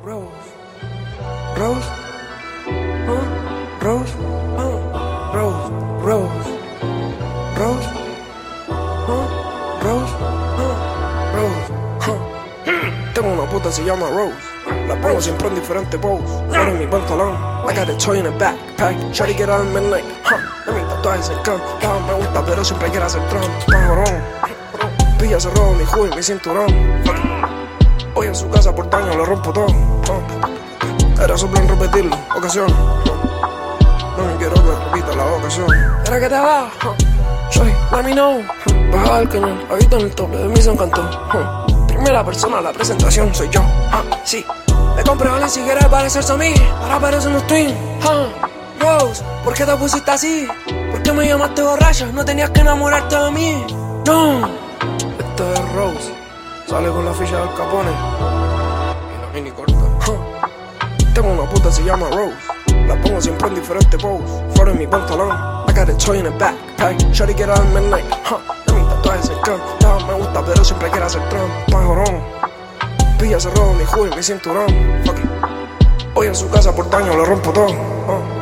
Rose, Rose, Rose, Rose, Rose, Rose, Rose, Rose. Tengo una puta, se llama Rose. La pongo siempre en diferentes pose. Fuera en mi pantalón, I got a toy in a backpack. Shawty get out in midnight, de mi tatuaje cercano. Cada me gusta, pero siempre quiere hacer tron. Pajorón, pilla cerrado mi jugo y mi cinturón. Hoy en su casa por daño lo rompo todo. Era su plan repetirlo, ocasión. No quiero que repita la ocasión. Era que te va, soy let me know. Baja el cañón, habito en el tope de mi encanto. Primera persona, la presentación soy yo. Sí, me compré Valencia y quieres parecerse a mí. Ahora parecen los twins. Rose, ¿por qué te pusiste así? ¿Por qué me llamaste borracha? No tenías que enamorarte de mí. No, esta es Rose. Sale con la ficha del Capone y la mini corta. Tengo una puta, se llama Rose. La pongo siempre en diferentes pose. Fuera en mi pantalón, I got a toy in a backpack. Shawty get out in midnight, de mi tatuaje cercano. Nada me gusta, pero siempre quiere hacer tron. Pajorón, pilla cerrado mi jugo y mi cinturón. Hoy en su casa por daño lo rompo todo.